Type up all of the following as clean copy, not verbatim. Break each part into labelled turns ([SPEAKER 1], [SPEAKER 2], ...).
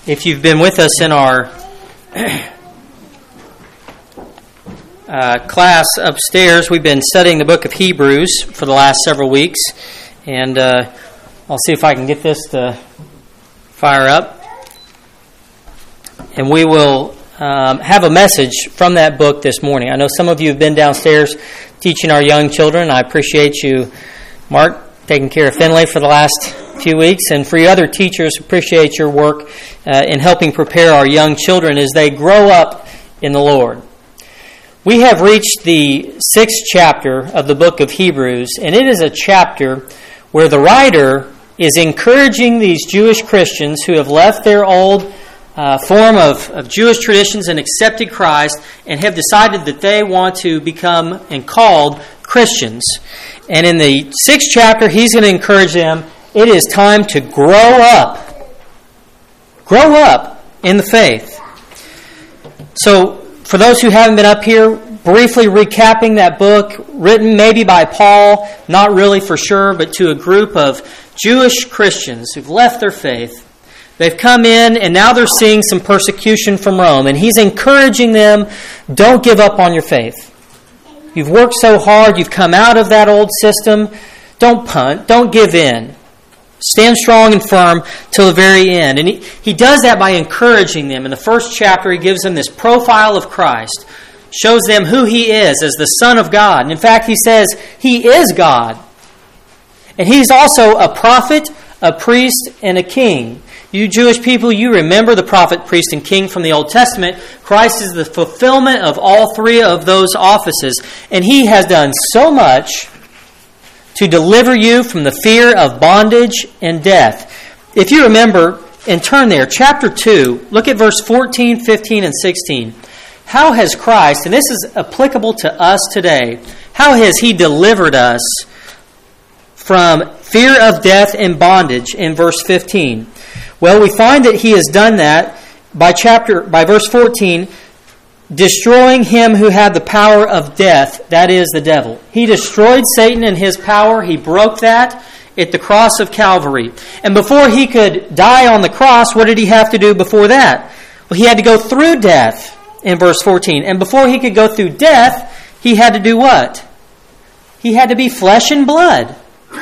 [SPEAKER 1] If you've been with us in our class upstairs, we've been studying the book of Hebrews for the last several weeks. And I'll see if I can get this to fire up. And we will have a message from that book this morning. I know some of you have been downstairs teaching our young children. I appreciate you, Mark, taking care of Finley for the last few weeks. And for you other teachers, appreciate your work in helping prepare our young children as they grow up in the Lord. We have reached the 6th chapter of the book of Hebrews, and it is a chapter where the writer is encouraging these Jewish Christians who have left their old form of Jewish traditions and accepted Christ and have decided that they want to become and called Christians. And in the 6th chapter, he's going to encourage them, it is time to grow up. Grow up in the faith. So, for those who haven't been up here, briefly recapping that book, written maybe by Paul, not really for sure, but to a group of Jewish Christians who've left their faith. They've come in, and now they're seeing some persecution from Rome, and he's encouraging them, don't give up on your faith. You've worked so hard, you've come out of that old system, don't punt, don't give in. Stand strong and firm till the very end. And he does that by encouraging them. In the first chapter, he gives them this profile of Christ, shows them who he is as the Son of God. And in fact, he says he is God. And he's also a prophet, a priest, and a king. You Jewish people, you remember the prophet, priest, and king from the Old Testament. Christ is the fulfillment of all three of those offices. And he has done so much to deliver you from the fear of bondage and death. If you remember, and turn there, chapter 2, look at verse 14, 15, and 16. How has Christ, and this is applicable to us today, how has he delivered us from fear of death and bondage in verse 15? Well, we find that he has done that by verse 14, destroying him who had the power of death, that is the devil. He destroyed Satan and his power. He broke that at the cross of Calvary. And before he could die on the cross, what did he have to do before that? Well, he had to go through death in verse 14. And before he could go through death, he had to do what? He had to be flesh and blood.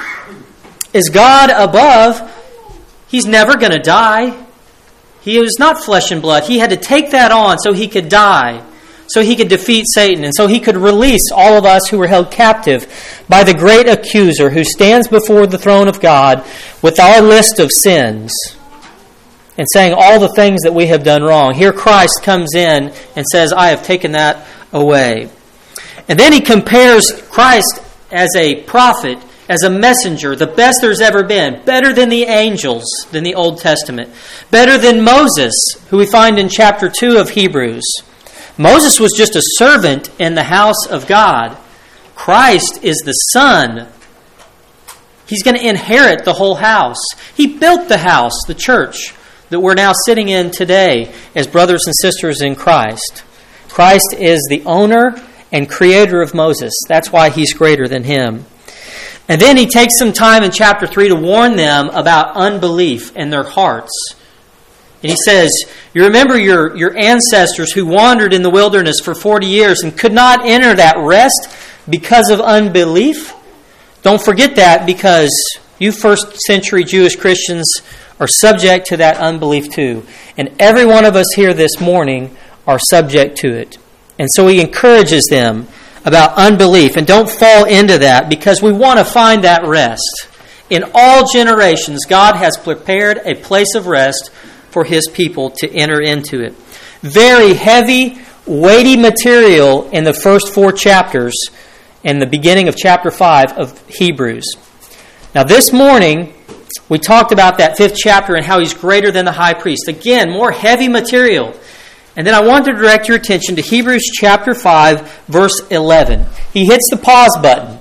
[SPEAKER 1] Is God above? He's never going to die. He was not flesh and blood. He had to take that on so he could die, so he could defeat Satan, and so he could release all of us who were held captive by the great accuser who stands before the throne of God with our list of sins and saying all the things that we have done wrong. Here Christ comes in and says, I have taken that away. And then he compares Christ as a prophet, as a messenger, the best there's ever been, better than the angels, than the Old Testament, better than Moses, who we find in chapter 2 of Hebrews. Moses was just a servant in the house of God. Christ is the Son. He's going to inherit the whole house. He built the house, the church, that we're now sitting in today as brothers and sisters in Christ. Christ is the owner and creator of Moses. That's why he's greater than him. And then he takes some time in chapter 3 to warn them about unbelief in their hearts. And he says, you remember your ancestors who wandered in the wilderness for 40 years and could not enter that rest because of unbelief? Don't forget that, because you first century Jewish Christians are subject to that unbelief too. And every one of us here this morning are subject to it. And so he encourages them about unbelief. And don't fall into that, because we want to find that rest. In all generations, God has prepared a place of rest for his people to enter into it. Very heavy, weighty material in the first 4 chapters and the beginning of chapter 5 of Hebrews. Now this morning, we talked about that 5th chapter and how he's greater than the high priest. Again, more heavy material. And then I want to direct your attention to Hebrews chapter 5, verse 11. He hits the pause button.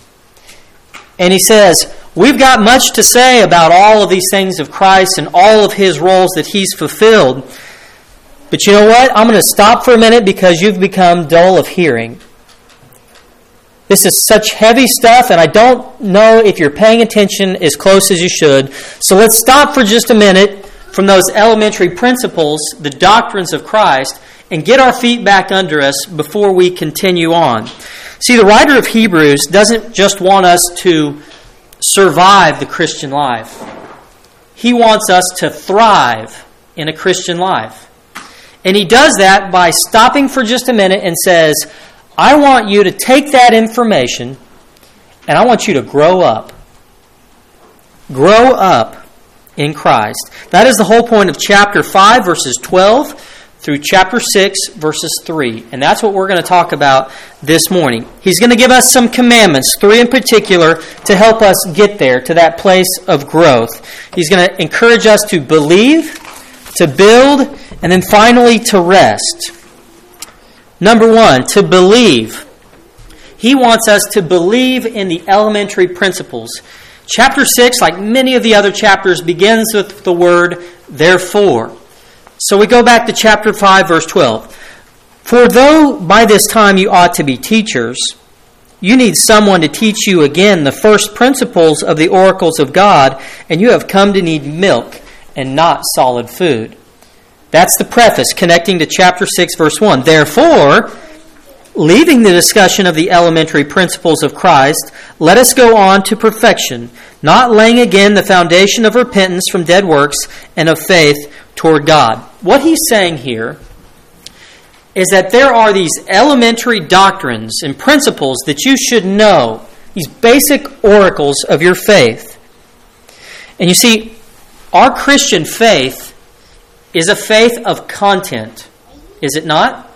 [SPEAKER 1] And he says, we've got much to say about all of these things of Christ and all of his roles that he's fulfilled. But you know what? I'm going to stop for a minute because you've become dull of hearing. This is such heavy stuff, and I don't know if you're paying attention as close as you should. So let's stop for just a minute from those elementary principles, the doctrines of Christ, and get our feet back under us before we continue on. See, the writer of Hebrews doesn't just want us to survive the Christian life. He wants us to thrive in a Christian life. And he does that by stopping for just a minute and says, I want you to take that information and I want you to grow up. Grow up in Christ. That is the whole point of chapter 5, verses 12 through chapter 6, verses 3. And that's what we're going to talk about this morning. He's going to give us some commandments, 3 in particular, to help us get there, to that place of growth. He's going to encourage us to believe, to build, and then finally to rest. Number 1, to believe. He wants us to believe in the elementary principles. Chapter 6, like many of the other chapters, begins with the word therefore. So we go back to chapter 5, verse 12. For though by this time you ought to be teachers, you need someone to teach you again the first principles of the oracles of God, and you have come to need milk and not solid food. That's the preface connecting to chapter 6, verse 1. Therefore, leaving the discussion of the elementary principles of Christ, let us go on to perfection, not laying again the foundation of repentance from dead works and of faith toward God. What he's saying here is that there are these elementary doctrines and principles that you should know, these basic oracles of your faith. And you see, our Christian faith is a faith of content, is it not?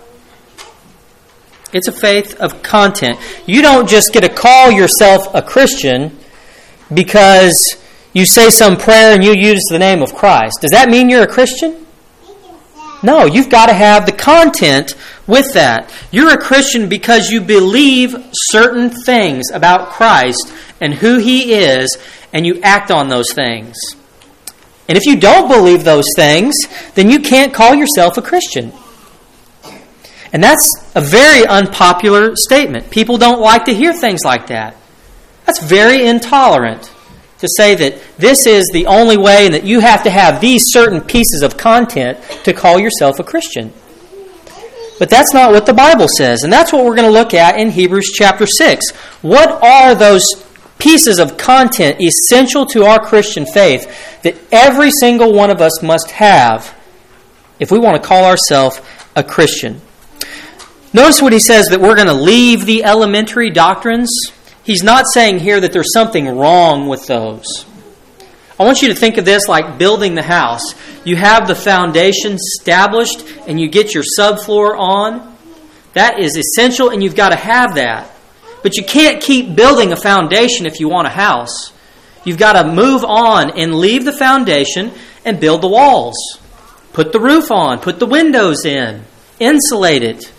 [SPEAKER 1] It's a faith of content. You don't just get to call yourself a Christian because you say some prayer and you use the name of Christ. Does that mean you're a Christian? No, you've got to have the content with that. You're a Christian because you believe certain things about Christ and who He is, and you act on those things. And if you don't believe those things, then you can't call yourself a Christian. And that's a very unpopular statement. People don't like to hear things like that. That's very intolerant to say that this is the only way and that you have to have these certain pieces of content to call yourself a Christian. But that's not what the Bible says. And that's what we're going to look at in Hebrews chapter 6. What are those pieces of content essential to our Christian faith that every single one of us must have if we want to call ourselves a Christian? Notice what he says, that we're going to leave the elementary doctrines. He's not saying here that there's something wrong with those. I want you to think of this like building the house. You have the foundation established and you get your subfloor on. That is essential and you've got to have that. But you can't keep building a foundation if you want a house. You've got to move on and leave the foundation and build the walls. Put the roof on. Put the windows in. Insulate it.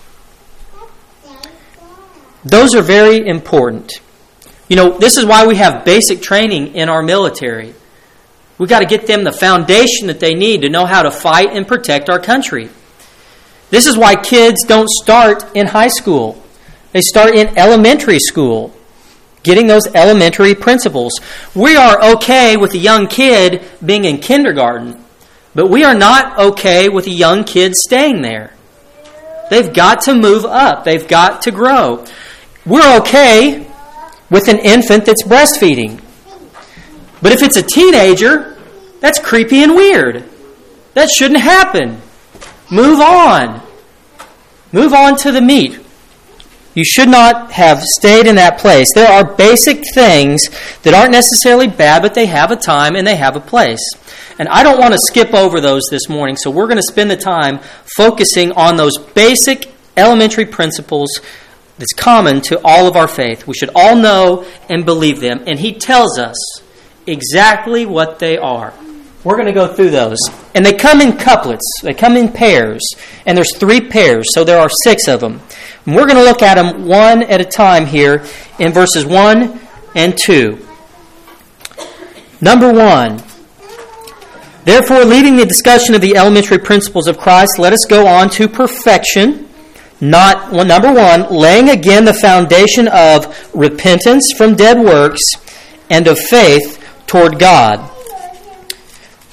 [SPEAKER 1] Those are very important. You know, this is why we have basic training in our military. We've got to get them the foundation that they need to know how to fight and protect our country. This is why kids don't start in high school. They start in elementary school, getting those elementary principles. We are okay with a young kid being in kindergarten, but we are not okay with a young kid staying there. They've got to move up. They've got to grow. We're okay with an infant that's breastfeeding. But if it's a teenager, that's creepy and weird. That shouldn't happen. Move on. Move on to the meat. You should not have stayed in that place. There are basic things that aren't necessarily bad, but they have a time and they have a place. And I don't want to skip over those this morning, so we're going to spend the time focusing on those basic elementary principles that's common to all of our faith. We should all know and believe them. And he tells us exactly what they are. We're going to go through those. And they come in couplets. They come in pairs. And there's 3 pairs, so there are 6 of them. And we're going to look at them one at a time here in verses 1 and 2. Number 1. Therefore, leaving the discussion of the elementary principles of Christ, let us go on to perfection. Number 1, laying again the foundation of repentance from dead works and of faith toward God.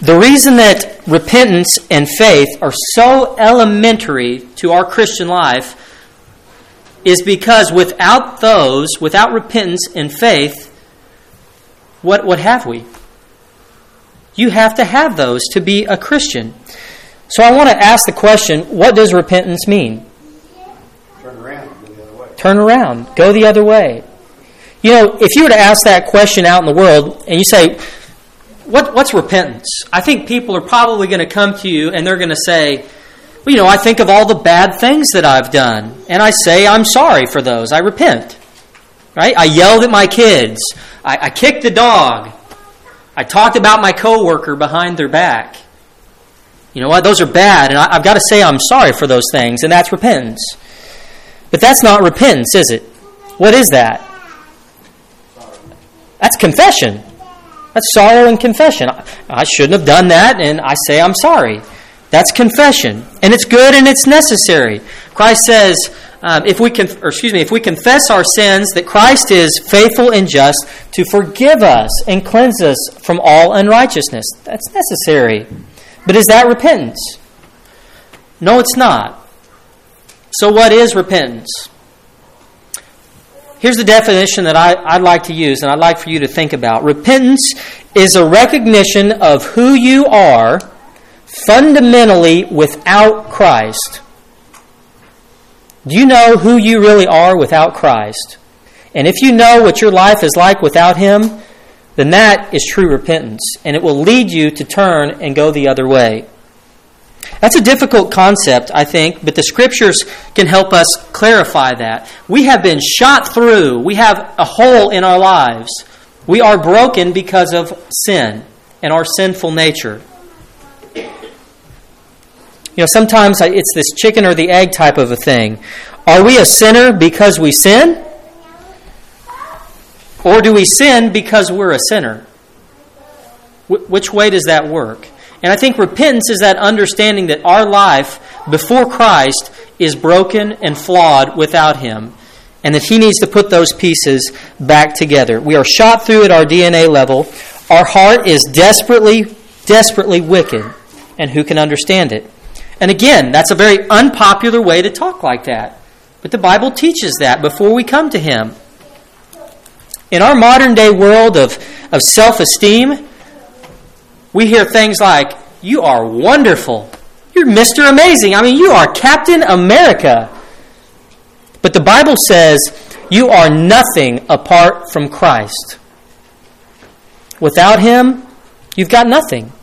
[SPEAKER 1] The reason that repentance and faith are so elementary to our Christian life is because without repentance and faith, what have we? You have to have those to be a Christian. So I want to ask the question, what does repentance mean?
[SPEAKER 2] Turn around, go the other way.
[SPEAKER 1] Turn around, go the other way. You know, if you were to ask that question out in the world and you say, what's repentance? I think people are probably going to come to you and they're going to say, well, you know, I think of all the bad things that I've done and I say I'm sorry for those. I repent. Right? I yelled at my kids. I kicked the dog. I talked about my coworker behind their back. You know what? Those are bad and I've got to say I'm sorry for those things, and that's repentance. But that's not repentance, is it? What is that? That's confession. That's sorrow and confession. I shouldn't have done that, and I say I'm sorry. That's confession, and it's good and it's necessary. Christ says, if we confess our sins, that Christ is faithful and just to forgive us and cleanse us from all unrighteousness. That's necessary. But is that repentance? No, it's not. So what is repentance? Here's the definition that I'd like to use and I'd like for you to think about. Repentance is a recognition of who you are fundamentally without Christ. Do you know who you really are without Christ? And if you know what your life is like without Him, then that is true repentance, and it will lead you to turn and go the other way. That's a difficult concept, I think, but the Scriptures can help us clarify that. We have been shot through. We have a hole in our lives. We are broken because of sin and our sinful nature. You know, sometimes it's this chicken or the egg type of a thing. Are we a sinner because we sin? Or do we sin because we're a sinner? Which way does that work? And I think repentance is that understanding that our life before Christ is broken and flawed without Him, and that He needs to put those pieces back together. We are shot through at our DNA level. Our heart is desperately, desperately wicked, and who can understand it? And again, that's a very unpopular way to talk like that. But the Bible teaches that before we come to Him. In our modern day world of self-esteem, we hear things like, you are wonderful. You're Mr. Amazing. I mean, you are Captain America. But the Bible says you are nothing apart from Christ. Without Him, you've got nothing.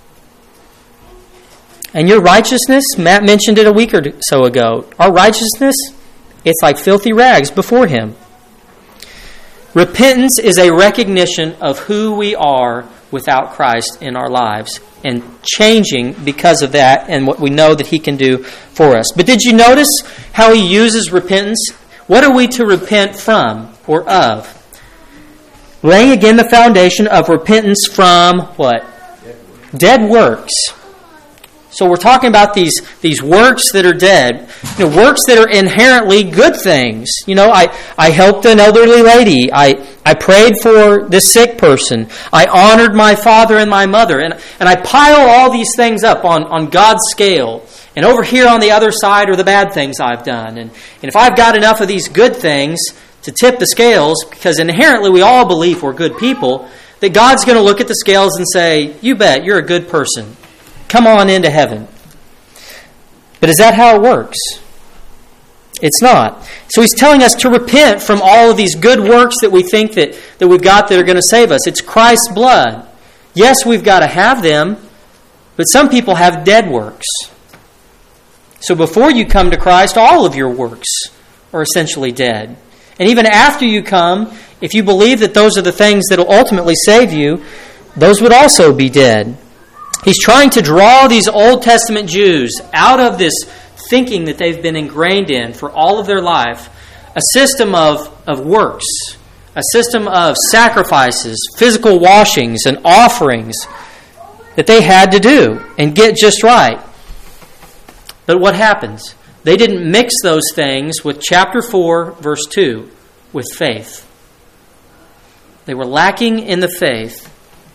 [SPEAKER 1] And your righteousness, Matt mentioned it a week or so ago, our righteousness, it's like filthy rags before Him. Repentance is a recognition of who we are without Christ in our lives and changing because of that and what we know that He can do for us. But did you notice how He uses repentance? What are we to repent from or of? Laying again the foundation of repentance from what? Dead works. So we're talking about these works that are dead, works that are inherently good things. I helped an elderly lady. I prayed for this sick person. I honored my father and my mother. And I pile all these things up on God's scale. And over here on the other side are the bad things I've done. And if I've got enough of these good things to tip the scales, because inherently we all believe we're good people, that God's going to look at the scales and say, you bet, you're a good person. Come on into heaven. But is that how it works? It's not. So He's telling us to repent from all of these good works that we think that we've got that are going to save us. It's Christ's blood. Yes, we've got to have them, but some people have dead works. So before you come to Christ, all of your works are essentially dead. And even after you come, if you believe that those are the things that will ultimately save you, those would also be dead. He's trying to draw these Old Testament Jews out of this thinking that they've been ingrained in for all of their life, a system of works, a system of sacrifices, physical washings, and offerings that they had to do and get just right. But what happens? They didn't mix those things with chapter 4, verse 2, with faith. They were lacking in the faith.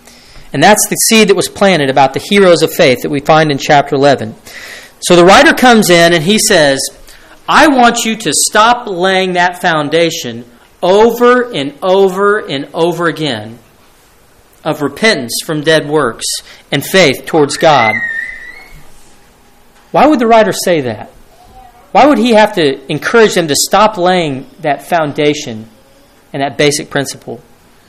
[SPEAKER 1] And that's the seed that was planted about the heroes of faith that we find in chapter 11. So the writer comes in and he says, I want you to stop laying that foundation over and over and over again of repentance from dead works and faith towards God. Why would the writer say that? Why would he have to encourage them to stop laying that foundation and that basic principle?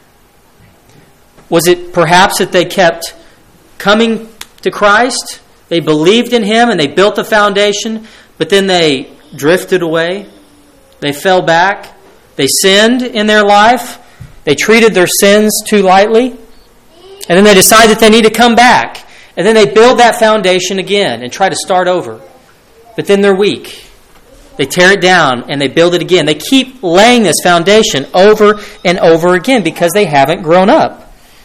[SPEAKER 1] Was it perhaps that they kept coming to Christ? They believed in Him and they built the foundation, but then they drifted away. They fell back. They sinned in their life. They treated their sins too lightly. And then they decide that they need to come back. And then they build that foundation again and try to start over. But then they're weak. They tear it down and they build it again. They keep laying this foundation over and over again because they haven't grown up.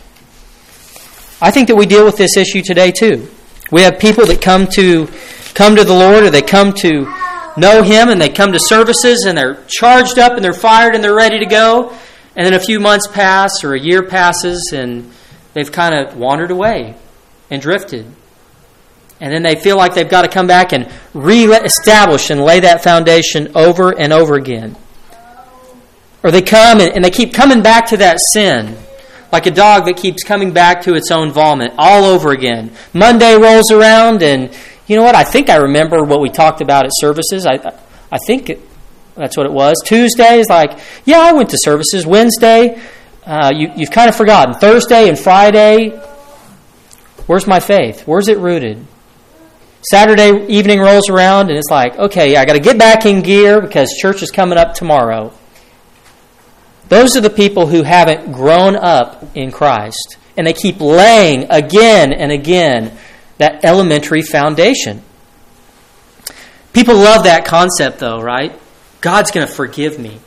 [SPEAKER 1] I think that we deal with this issue today too. We have people that come to the Lord, or they come to know Him, and they come to services and they're charged up and they're fired and they're ready to go. And then a few months pass or a year passes and they've kind of wandered away and drifted. And then they feel like they've got to come back and re-establish and lay that foundation over and over again. Or they come and they keep coming back to that sin, like a dog that keeps coming back to its own vomit all over again. Monday rolls around and, you know what, I think I remember what we talked about at services. I think that's what it was. Tuesday is like, yeah, I went to services. Wednesday, you've kind of forgotten. Thursday and Friday, where's my faith? Where's it rooted? Saturday evening rolls around and it's like, okay, I got to get back in gear because church is coming up tomorrow. Those are the people who haven't grown up in Christ. And they keep laying again and again that elementary foundation. People love that concept though, right? God's going to forgive me.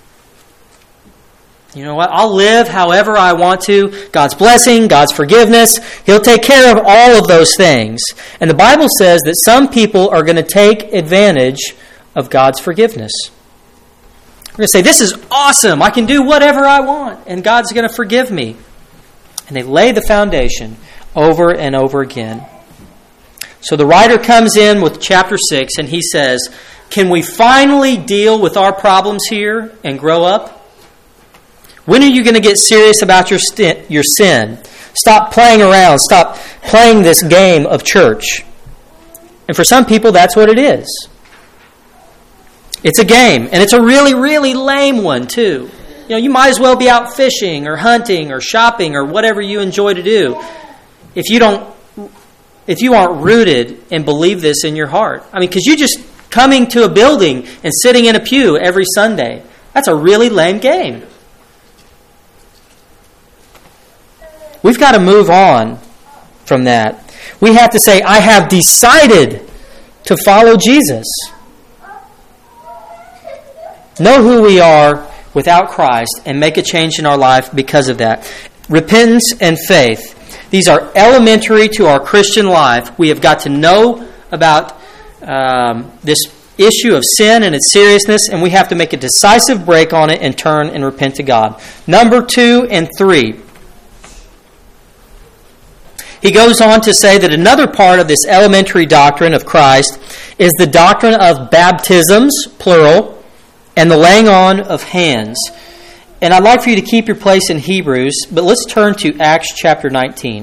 [SPEAKER 1] You know what? I'll live however I want to. God's blessing, God's forgiveness. He'll take care of all of those things. And the Bible says that some people are going to take advantage of God's forgiveness. We're going to say, this is awesome. I can do whatever I want. And God's going to forgive me. And they lay the foundation over and over again. So the writer comes in with chapter 6 and he says, can we finally deal with our problems here and grow up? When are you going to get serious about your sin? Stop playing around. Stop playing this game of church. And for some people, that's what it is. It's a game, and it's a really, really lame one, too. You know, you might as well be out fishing or hunting or shopping or whatever you enjoy to do. If you aren't rooted and believe this in your heart. I mean, because you just coming to a building and sitting in a pew every Sunday, that's a really lame game. We've got to move on from that. We have to say, I have decided to follow Jesus. Know who we are without Christ and make a change in our life because of that. Repentance and faith. These are elementary to our Christian life. We have got to know about this issue of sin and its seriousness, and we have to make a decisive break on it and turn and repent to God. Number 2 and 3. He goes on to say that another part of this elementary doctrine of Christ is the doctrine of baptisms, plural, and the laying on of hands. And I'd like for you to keep your place in Hebrews, but let's turn to Acts chapter 19.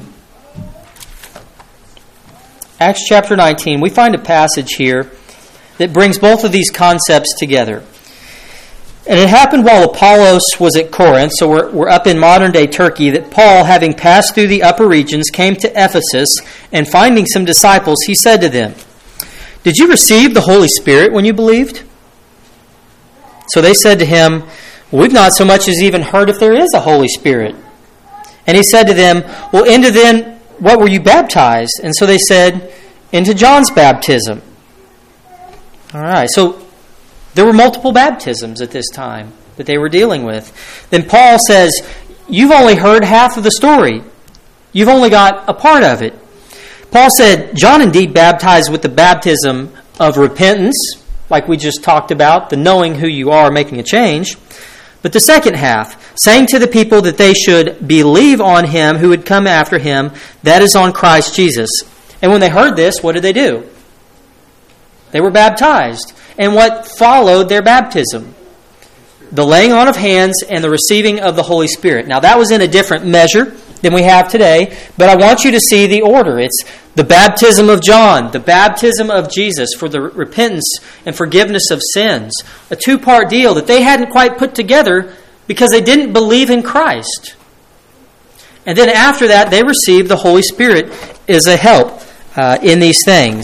[SPEAKER 1] Acts chapter 19, we find a passage here that brings both of these concepts together. And it happened while Apollos was at Corinth, so we're up in modern-day Turkey, that Paul, having passed through the upper regions, came to Ephesus, and finding some disciples, he said to them, did you receive the Holy Spirit when you believed? So they said to him, we've not so much as even heard if there is a Holy Spirit. And he said to them, well, into then what were you baptized? And so they said, into John's baptism. All right, so there were multiple baptisms at this time that they were dealing with. Then Paul says, you've only heard half of the story. You've only got a part of it. Paul said, John indeed baptized with the baptism of repentance, like we just talked about, the knowing who you are, making a change. But the second half, saying to the people that they should believe on him who would come after him, that is on Christ Jesus. And when they heard this, what did they do? They were baptized. And what followed their baptism? The laying on of hands and the receiving of the Holy Spirit. Now that was in a different measure than we have today, but I want you to see the order. It's the baptism of John, the baptism of Jesus for the repentance and forgiveness of sins. A two-part deal that they hadn't quite put together because they didn't believe in Christ. And then after that, they received the Holy Spirit as a help in these things.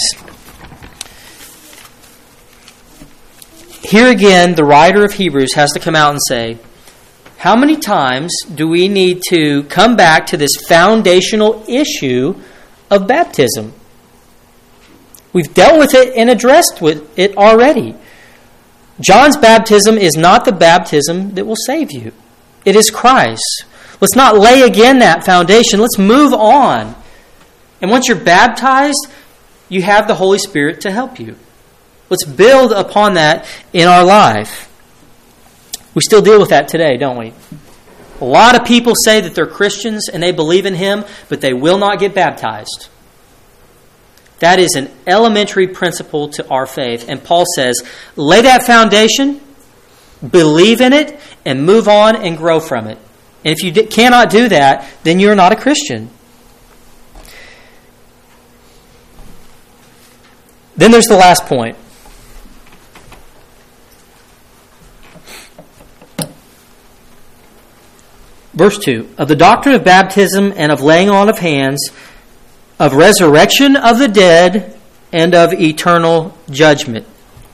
[SPEAKER 1] Here again, the writer of Hebrews has to come out and say, how many times do we need to come back to this foundational issue of baptism? We've dealt with it and addressed with it already. John's baptism is not the baptism that will save you. It is Christ. Let's not lay again that foundation. Let's move on. And once you're baptized, you have the Holy Spirit to help you. Let's build upon that in our life. We still deal with that today, don't we? A lot of people say that they're Christians and they believe in Him, but they will not get baptized. That is an elementary principle to our faith. And Paul says, lay that foundation, believe in it, and move on and grow from it. And if you cannot do that, then you're not a Christian. Then there's the last point. Verse 2, of the doctrine of baptism and of laying on of hands, of resurrection of the dead, and of eternal judgment.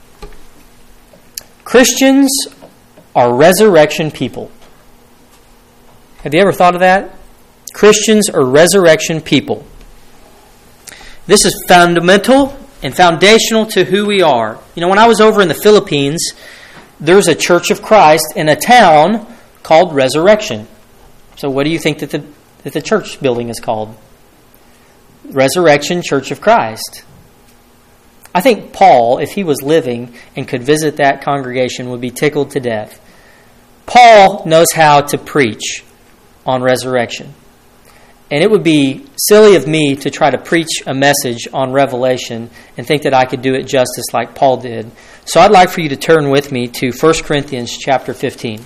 [SPEAKER 1] Christians are resurrection people. Have you ever thought of that? Christians are resurrection people. This is fundamental and foundational to who we are. You know, when I was over in the Philippines, there's a Church of Christ in a town called Resurrection. So what do you think that the church building is called? Resurrection Church of Christ. I think Paul, if he was living and could visit that congregation, would be tickled to death. Paul knows how to preach on resurrection. And it would be silly of me to try to preach a message on Revelation and think that I could do it justice like Paul did. So I'd like for you to turn with me to 1 Corinthians chapter 15.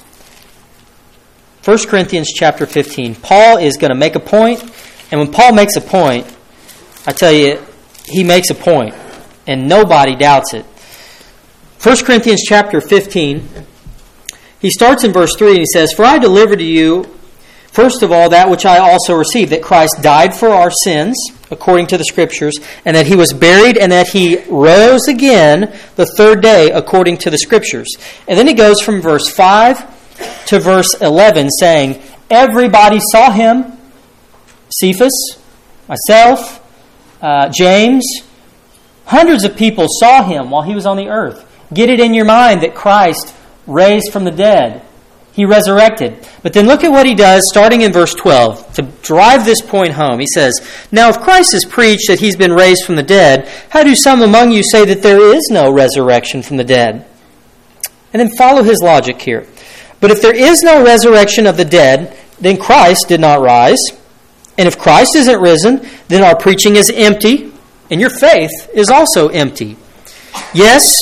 [SPEAKER 1] 1 Corinthians chapter 15. Paul is going to make a point, and when Paul makes a point, I tell you, he makes a point, and nobody doubts it. 1 Corinthians chapter 15, he starts in verse 3, and he says, for I delivered to you, first of all, that which I also received, that Christ died for our sins, according to the Scriptures, and that He was buried, and that He rose again the third day, according to the Scriptures. And then he goes from verse 5 to verse 11, saying, everybody saw Him, Cephas, myself, James, hundreds of people saw Him while He was on the earth. Get it in your mind that Christ raised from the dead. He resurrected. But then look at what he does starting in verse 12 to drive this point home. He says, now if Christ has preached that He's been raised from the dead, how do some among you say that there is no resurrection from the dead? And then follow his logic here. But if there is no resurrection of the dead, then Christ did not rise. And if Christ isn't risen, then our preaching is empty, and your faith is also empty. Yes,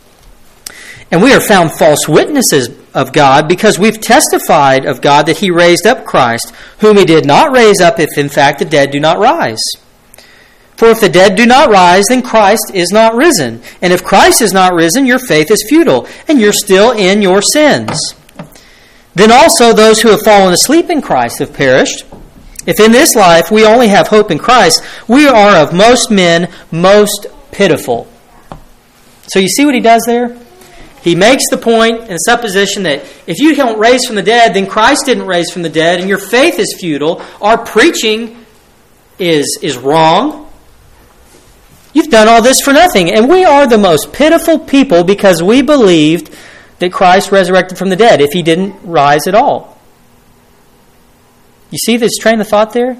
[SPEAKER 1] and we are found false witnesses of God, because we've testified of God that He raised up Christ, whom He did not raise up if in fact the dead do not rise. For if the dead do not rise, then Christ is not risen. And if Christ is not risen, your faith is futile, and you're still in your sins. Then also those who have fallen asleep in Christ have perished. If in this life we only have hope in Christ, we are of most men most pitiful. So you see what he does there? He makes the point and supposition that if you don't raise from the dead, then Christ didn't raise from the dead, and your faith is futile. Our preaching is wrong. You've done all this for nothing. And we are the most pitiful people because we believed that Christ resurrected from the dead if He didn't rise at all. You see this train of thought there?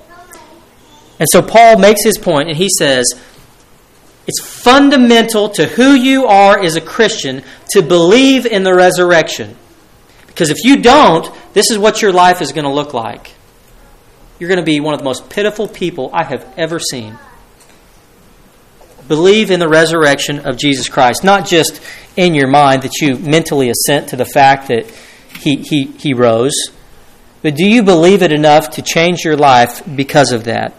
[SPEAKER 1] And so Paul makes his point, and he says, it's fundamental to who you are as a Christian to believe in the resurrection. Because if you don't, this is what your life is going to look like. You're going to be one of the most pitiful people I have ever seen. Believe in the resurrection of Jesus Christ, not just in your mind that you mentally assent to the fact that He rose, but do you believe it enough to change your life because of that?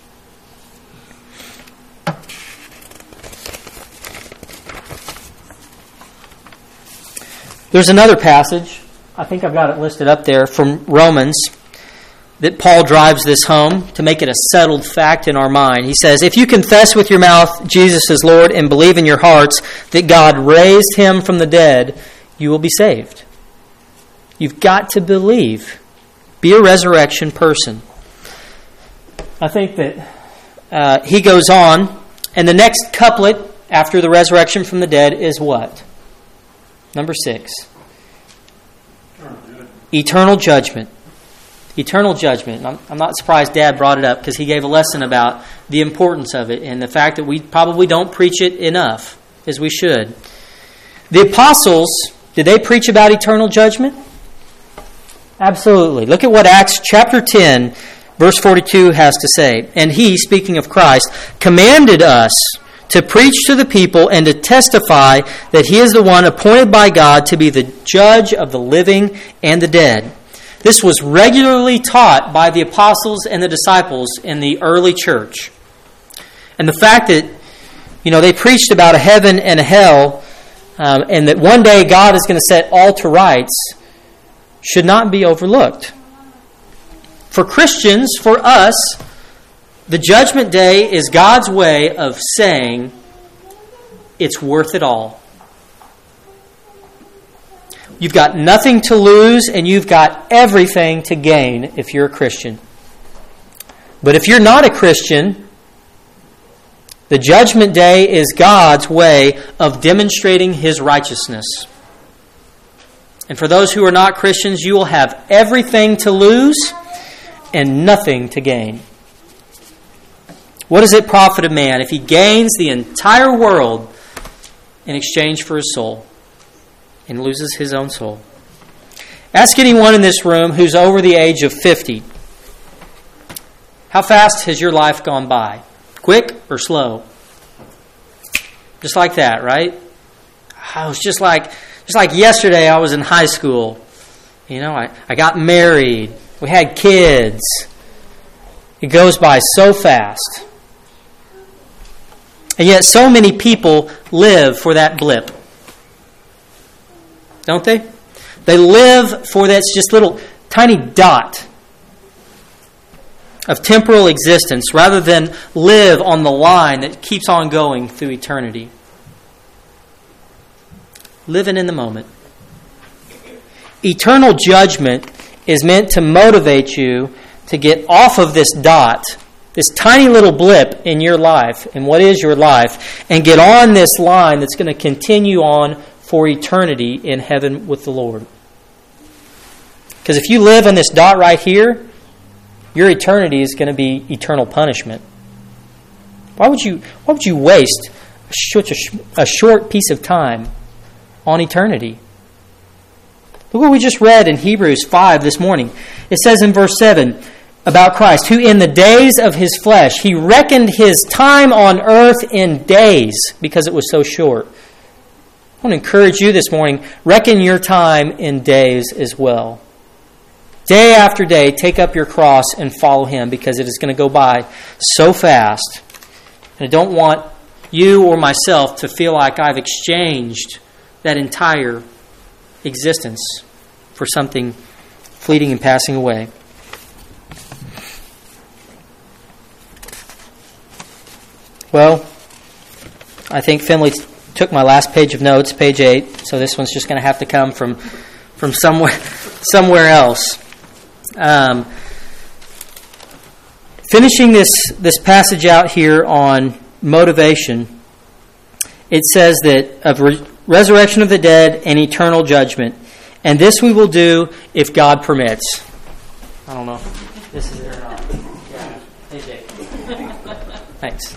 [SPEAKER 1] There's another passage, I think I've got it listed up there, from Romans, that Paul drives this home to make it a settled fact in our mind. He says, if you confess with your mouth Jesus is Lord and believe in your hearts that God raised Him from the dead, you will be saved. You've got to believe. Be a resurrection person. I think that he goes on, and the next couplet after the resurrection from the dead is what? Number 6. Eternal judgment. Eternal judgment. I'm not surprised Dad brought it up because he gave a lesson about the importance of it and the fact that we probably don't preach it enough as we should. The apostles, did they preach about eternal judgment? Absolutely. Look at what Acts chapter 10, verse 42 has to say. And He, speaking of Christ, commanded us to preach to the people and to testify that He is the one appointed by God to be the judge of the living and the dead. This was regularly taught by the apostles and the disciples in the early church. And the fact that, they preached about a heaven and a hell, and that one day God is going to set all to rights, should not be overlooked. For Christians, for us, the judgment day is God's way of saying it's worth it all. You've got nothing to lose and you've got everything to gain if you're a Christian. But if you're not a Christian, the judgment day is God's way of demonstrating His righteousness. And for those who are not Christians, you will have everything to lose and nothing to gain. What does it profit a man if he gains the entire world in exchange for his soul and loses his own soul? Ask anyone in this room who's over the age of 50. How fast has your life gone by? Quick or slow? Just like that, right? I was just like yesterday I was in high school. I got married. We had kids. It goes by so fast. And yet so many people live for that blip. Don't they? They live for that just little tiny dot of temporal existence rather than live on the line that keeps on going through eternity. Living in the moment. Eternal judgment is meant to motivate you to get off of this dot, this tiny little blip in your life, and what is your life, and get on this line that's going to continue on for eternity in heaven with the Lord. Because if you live on this dot right here, your eternity is going to be eternal punishment. Why would you waste a short piece of time on eternity? Look what we just read in Hebrews 5 this morning. It says in verse 7 about Christ, who in the days of His flesh, He reckoned His time on earth in days because it was so short. I want to encourage you this morning, reckon your time in days as well. Day after day, take up your cross and follow Him because it is going to go by so fast. And I don't want you or myself to feel like I've exchanged that entire existence for something fleeting and passing away. Well, I think Finley took my last page of notes, page 8, so this one's just going to have to come from somewhere else. Finishing this passage out here on motivation, it says that of resurrection of the dead and eternal judgment. And this we will do if God permits. I don't know if this is it or not. Yeah. Hey, Jake. Thanks.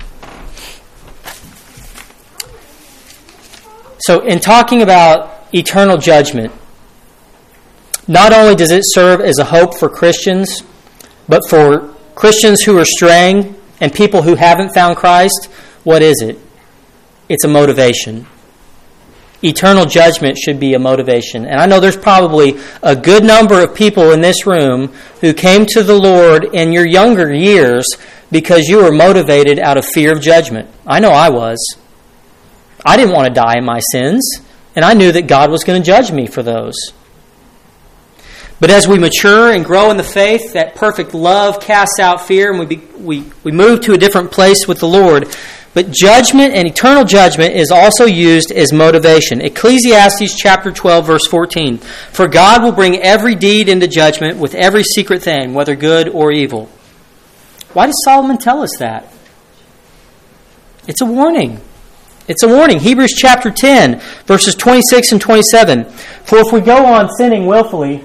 [SPEAKER 1] So in talking about eternal judgment, Not only does it serve as a hope for Christians, but for Christians who are straying and people who haven't found Christ, what is it? It's a motivation. Eternal judgment should be a motivation. And I know there's probably a good number of people in this room who came to the Lord in your younger years because you were motivated out of fear of judgment. I know I was. I didn't want to die in my sins, and I knew that God was going to judge me for those. But as we mature and grow in the faith, that perfect love casts out fear, and we move to a different place with the Lord. But judgment and eternal judgment is also used as motivation. Ecclesiastes chapter 12, verse 14. For God will bring every deed into judgment with every secret thing, whether good or evil. Why does Solomon tell us that? It's a warning. It's a warning. Hebrews chapter 10, verses 26 and 27. For if we go on sinning willfully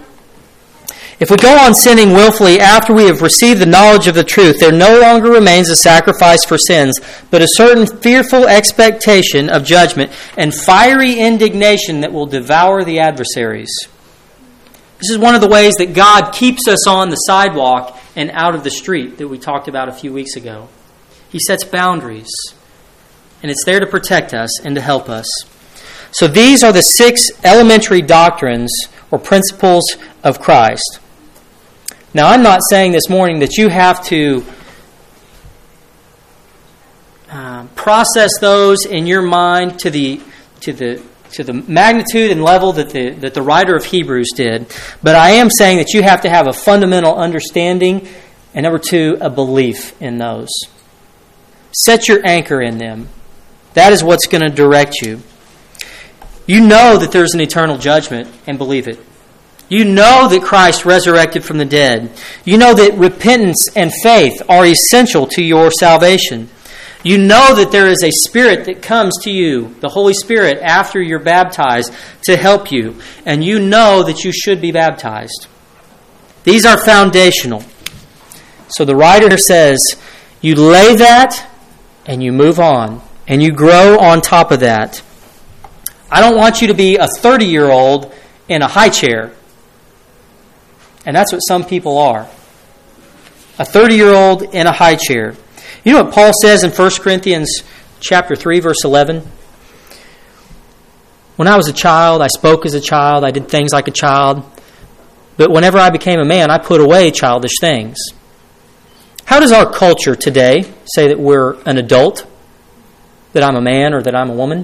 [SPEAKER 1] after we have received the knowledge of the truth, there no longer remains a sacrifice for sins, but a certain fearful expectation of judgment and fiery indignation that will devour the adversaries. This is one of the ways that God keeps us on the sidewalk and out of the street that we talked about a few weeks ago. He sets boundaries, and it's there to protect us and to help us. So these are the 6 elementary doctrines or principles of Christ. Now, I'm not saying this morning that you have to process those in your mind to the magnitude and level that the writer of Hebrews did. But I am saying that you have to have a fundamental understanding, and number 2, a belief in those. Set your anchor in them. That is what's going to direct you. You know that there's an eternal judgment, and believe it. You know that Christ resurrected from the dead. You know that repentance and faith are essential to your salvation. You know that there is a Spirit that comes to you, the Holy Spirit, after you're baptized to help you. And you know that you should be baptized. These are foundational. So the writer says, you lay that and you move on. And you grow on top of that. I don't want you to be a 30-year-old in a high chair. And that's what some people are. A 30-year-old in a high chair. You know what Paul says in 1 Corinthians chapter 3, verse 11? When I was a child, I spoke as a child, I did things like a child. But whenever I became a man, I put away childish things. How does our culture today say that we're an adult? That I'm a man or that I'm a woman?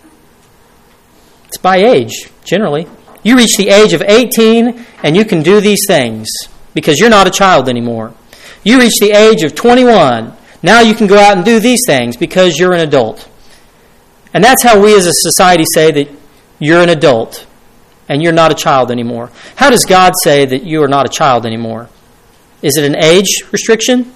[SPEAKER 1] It's by age, generally. You reach the age of 18 and you can do these things because you're not a child anymore. You reach the age of 21. Now you can go out and do these things because you're an adult. And that's how we as a society say that you're an adult and you're not a child anymore. How does God say that you are not a child anymore? Is it an age restriction?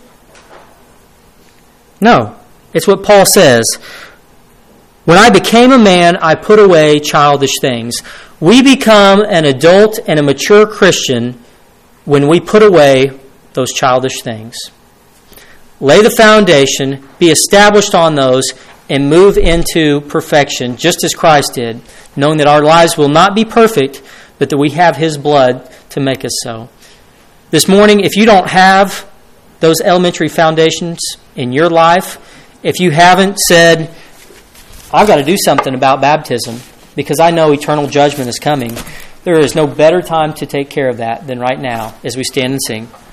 [SPEAKER 1] No. It's what Paul says. When I became a man, I put away childish things. We become an adult and a mature Christian when we put away those childish things. Lay the foundation, be established on those, and move into perfection, just as Christ did, knowing that our lives will not be perfect, but that we have His blood to make us so. This morning, if you don't have those elementary foundations in your life, if you haven't said, I've got to do something about baptism because I know eternal judgment is coming, there is no better time to take care of that than right now as we stand and sing.